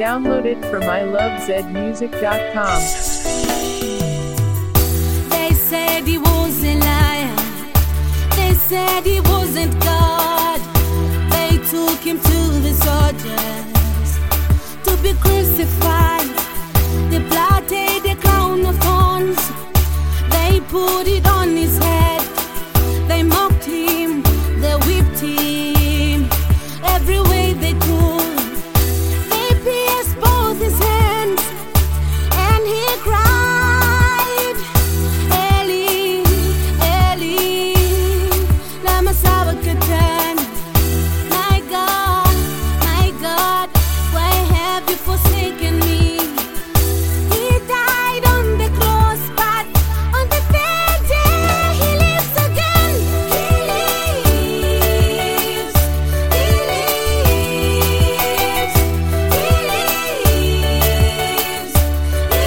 Downloaded from ilovezmusic.com. They said he was a liar. They said he wasn't God. They took him to the soldiers to be crucified. They planted a crown of thorns. They put it on his head. They mocked him. They whipped him every way they could. They pierced both his hands, and he cried, Eli, Eli, lama sabachthani. My God, why have you forsaken me? He died on the cross, but on the third day he lives again. He lives, he lives, he lives, he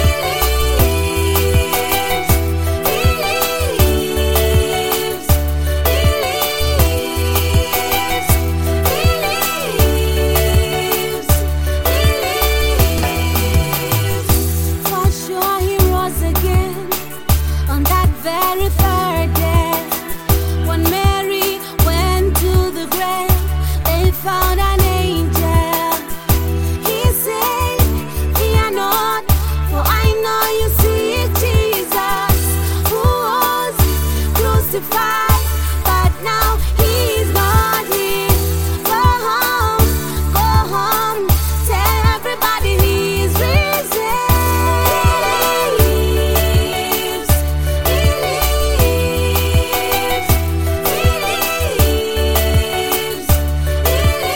lives, For sure he rose again on that very third day. When Mary went to the grave, they found an angel. He said, fear not, for I know you seek Jesus, who was crucified, but now he's not here. Go home, tell everybody he's risen. He lives, he lives, he lives, he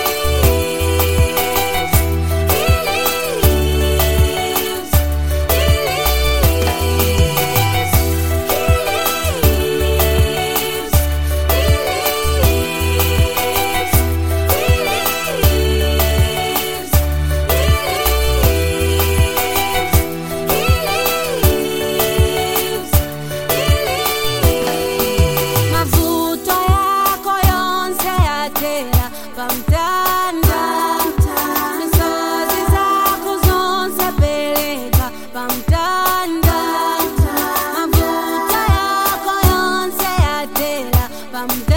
lives, he Mavuto yako yonse yathela pamtanda, misozi zakho zonse peleka pamtanda. Mavuto yako yonse yathela pamtanda.